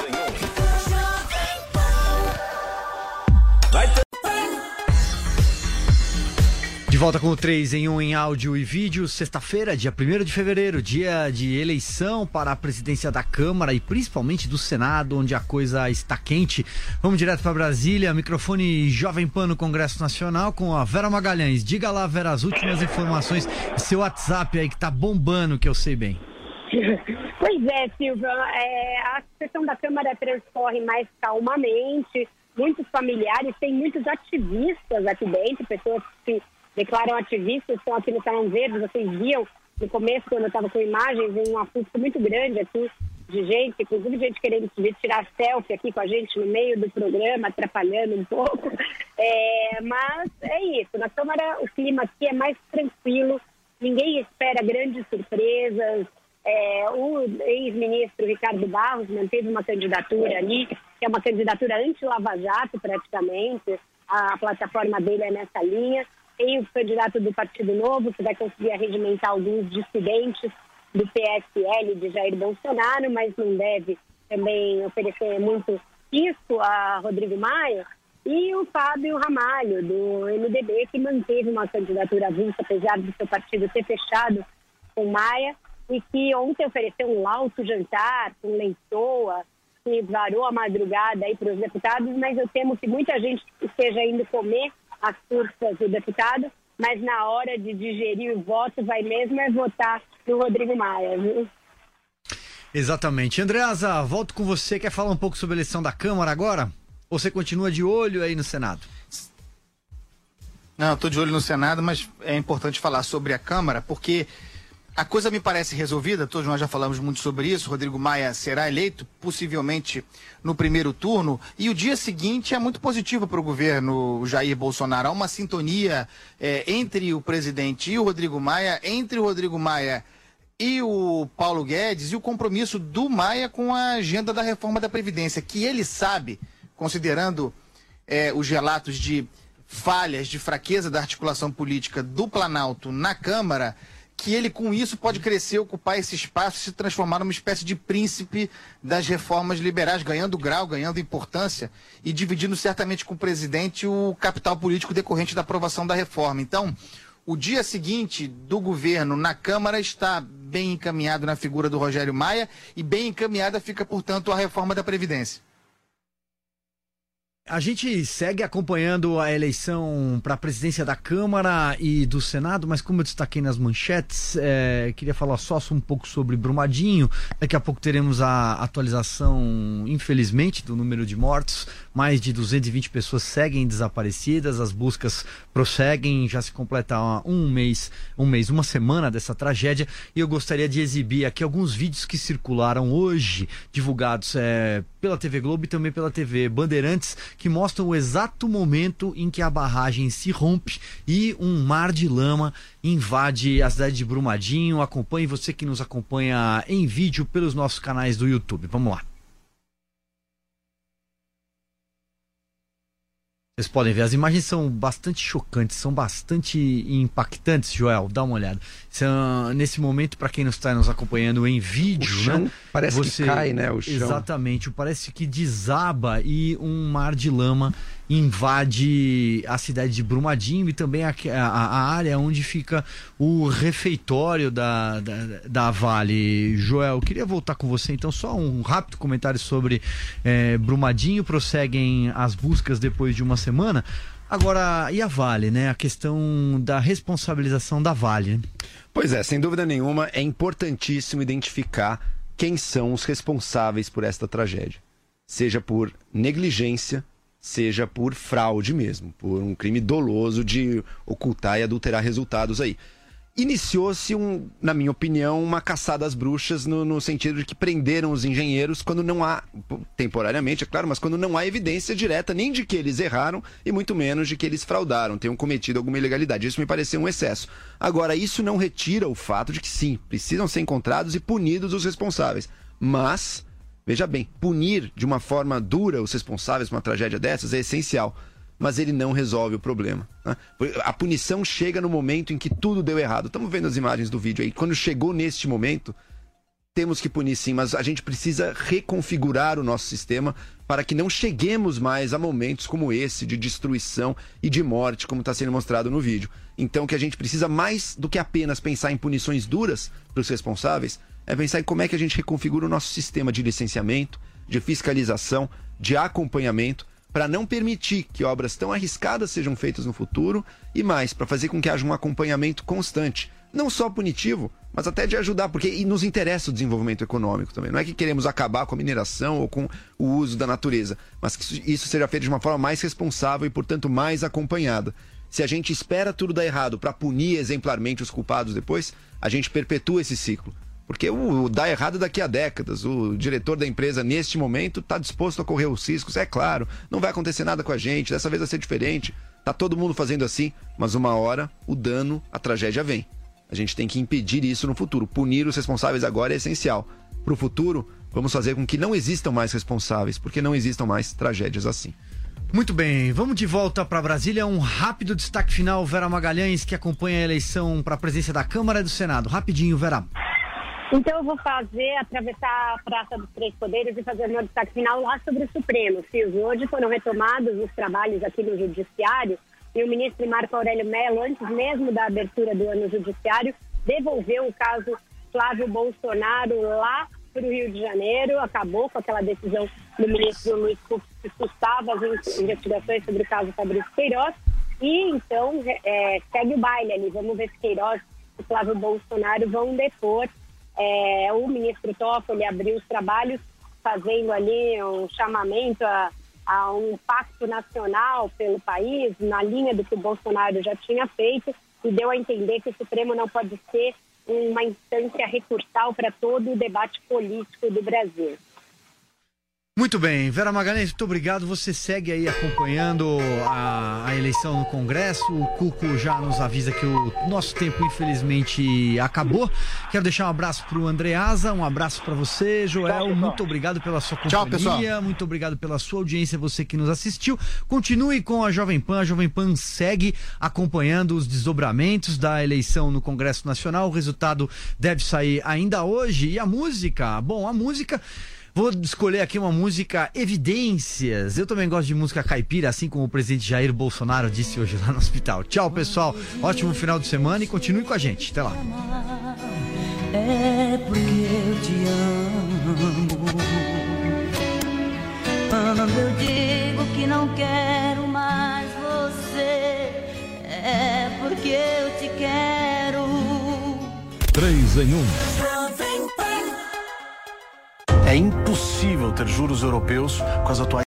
De volta com o três em um em áudio e vídeo, sexta-feira, dia primeiro de fevereiro, dia de eleição para a presidência da Câmara e principalmente do Senado, onde a coisa está quente. Vamos direto para Brasília, microfone Jovem Pan no Congresso Nacional com a Vera Magalhães. Diga lá, Vera, as últimas informações, seu WhatsApp aí que tá bombando, que eu sei bem. Pois é, Silvia, é, a sessão da Câmara transcorre mais calmamente, muitos familiares, tem muitos ativistas aqui dentro, pessoas que declaram ativistas, estão aqui no Salão Verde. Vocês viam no começo, quando eu estava com imagens, um afluxo muito grande aqui de gente, inclusive gente querendo subir, tirar selfie aqui com a gente no meio do programa, atrapalhando um pouco. É, mas é isso, na Câmara o clima aqui é mais tranquilo, ninguém espera grandes surpresas. É, o ex-ministro Ricardo Barros manteve uma candidatura ali, que é uma candidatura anti-Lava Jato praticamente, a plataforma dele é nessa linha. Tem o candidato do Partido Novo, que vai conseguir arregimentar alguns dissidentes do P S L de Jair Bolsonaro, mas não deve também oferecer muito risco a Rodrigo Maia. e o Fábio Ramalho, do M D B, que manteve uma candidatura avulsa, apesar do seu partido ter fechado com Maia, e que ontem ofereceu um alto jantar com leitoa, que varou a madrugada aí para os deputados, mas eu temo que muita gente esteja indo comer as forças do deputado, mas na hora de digerir o voto vai mesmo é votar no Rodrigo Maia, viu? Exatamente. Andreasa, volto com você. Quer falar um pouco sobre a eleição da Câmara agora? Ou você continua de olho aí no Senado? Não, estou de olho no Senado, mas é importante falar sobre a Câmara, porque a coisa me parece resolvida, todos nós já falamos muito sobre isso. Rodrigo Maia será eleito, possivelmente no primeiro turno, e o dia seguinte é muito positivo para o governo Jair Bolsonaro. Há uma sintonia é, entre o presidente e o Rodrigo Maia, entre o Rodrigo Maia e o Paulo Guedes, e o compromisso do Maia com a agenda da reforma da Previdência, que ele sabe, considerando é, os relatos de falhas, de fraqueza da articulação política do Planalto na Câmara, que ele com isso pode crescer, ocupar esse espaço e se transformar numa espécie de príncipe das reformas liberais, ganhando grau, ganhando importância e dividindo certamente com o presidente o capital político decorrente da aprovação da reforma. Então, o dia seguinte do governo na Câmara está bem encaminhado na figura do Rogério Maia e bem encaminhada fica, portanto, a reforma da Previdência. A gente segue acompanhando a eleição para a presidência da Câmara e do Senado, mas como eu destaquei nas manchetes, é, queria falar só um pouco sobre Brumadinho. Daqui a pouco teremos a atualização, infelizmente, do número de mortos. Mais de duzentas e vinte pessoas seguem desaparecidas, as buscas prosseguem, já se completa um mês, um mês, uma semana dessa tragédia, e eu gostaria de exibir aqui alguns vídeos que circularam hoje, divulgados é, pela T V Globo e também pela T V Bandeirantes, que mostram o exato momento em que a barragem se rompe e um mar de lama invade a cidade de Brumadinho. Acompanhe, você que nos acompanha em vídeo pelos nossos canais do YouTube. Vamos lá. Vocês podem ver, as imagens são bastante chocantes, são bastante impactantes, Joel, dá uma olhada. São, nesse momento, para quem não está nos acompanhando em vídeo, o chão, né? Parece você, que cai, né? O chão. Exatamente, parece que desaba e um mar de lama invade a cidade de Brumadinho e também a, a, a área onde fica o refeitório da, da, da Vale. Joel, eu queria voltar com você, então, só um rápido comentário sobre é, Brumadinho. Prosseguem as buscas depois de uma semana. Agora, e a Vale, né? A questão da responsabilização da Vale. Pois é, sem dúvida nenhuma, é importantíssimo identificar quem são os responsáveis por esta tragédia. Seja por negligência, seja por fraude mesmo, por um crime doloso de ocultar e adulterar resultados aí. Iniciou-se, um, na minha opinião, uma caçada às bruxas no, no sentido de que prenderam os engenheiros quando não há, temporariamente, é claro, mas quando não há evidência direta nem de que eles erraram e muito menos de que eles fraudaram, tenham cometido alguma ilegalidade. Isso me pareceu um excesso. Agora, isso não retira o fato de que sim, precisam ser encontrados e punidos os responsáveis. Mas, veja bem, punir de uma forma dura os responsáveis por uma tragédia dessas é essencial. Mas ele não resolve o problema, né? A punição chega no momento em que tudo deu errado. Estamos vendo as imagens do vídeo aí. Quando chegou neste momento, temos que punir sim, mas a gente precisa reconfigurar o nosso sistema para que não cheguemos mais a momentos como esse de destruição e de morte, como está sendo mostrado no vídeo. Então, que a gente precisa mais do que apenas pensar em punições duras para os responsáveis, é pensar em como é que a gente reconfigura o nosso sistema de licenciamento, de fiscalização, de acompanhamento, para não permitir que obras tão arriscadas sejam feitas no futuro e mais, para fazer com que haja um acompanhamento constante, não só punitivo, mas até de ajudar, porque nos interessa o desenvolvimento econômico também. Não é que queremos acabar com a mineração ou com o uso da natureza, mas que isso seja feito de uma forma mais responsável e, portanto, mais acompanhada. Se a gente espera tudo dar errado para punir exemplarmente os culpados depois, a gente perpetua esse ciclo. Porque o, o dá errado daqui a décadas. O diretor da empresa, neste momento, está disposto a correr os riscos. É claro, não vai acontecer nada com a gente, dessa vez vai ser diferente. Tá todo mundo fazendo assim, mas uma hora o dano, a tragédia vem. A gente tem que impedir isso no futuro. Punir os responsáveis agora é essencial. Para o futuro, vamos fazer com que não existam mais responsáveis, porque não existam mais tragédias assim. Muito bem, vamos de volta para Brasília. Um rápido destaque final, Vera Magalhães, que acompanha a eleição para a presidência da Câmara e do Senado. Rapidinho, Vera. Então eu vou fazer, atravessar a Praça dos Três Poderes e fazer meu destaque final lá sobre o Supremo, Silvio. Hoje foram retomados os trabalhos aqui no Judiciário e o ministro Marco Aurélio Mello, antes mesmo da abertura do ano judiciário, devolveu o caso Flávio Bolsonaro lá para o Rio de Janeiro, acabou com aquela decisão do ministro Luiz Fux que sustava as investigações sobre o caso Fabrício Queiroz e então é, segue o baile ali. Vamos ver se Queiroz e Flávio Bolsonaro vão depor. É, o ministro Toffoli abriu os trabalhos fazendo ali um chamamento a, a um pacto nacional pelo país, na linha do que o Bolsonaro já tinha feito, e deu a entender que o Supremo não pode ser uma instância recursal para todo o debate político do Brasil. Muito bem, Vera Magalhães, muito obrigado. Você segue aí acompanhando a, a eleição no Congresso. O Cuco já nos avisa que o nosso tempo, infelizmente, acabou. Quero deixar um abraço para o Andreasa, um abraço para você, Joel. Tchau, muito obrigado pela sua companhia. Tchau, pessoal. Muito obrigado pela sua audiência, você que nos assistiu. Continue com a Jovem Pan. A Jovem Pan segue acompanhando os desdobramentos da eleição no Congresso Nacional. O resultado deve sair ainda hoje. E a música? Bom, a música... Vou escolher aqui uma música Evidências. Eu também gosto de música caipira, assim como o presidente Jair Bolsonaro disse hoje lá no hospital. Tchau, pessoal. Ótimo final de semana e continue com a gente. Até lá. É porque eu te amo. Quando eu digo que não quero mais você, é porque eu te quero. Três em um. É impossível ter juros europeus com as atuais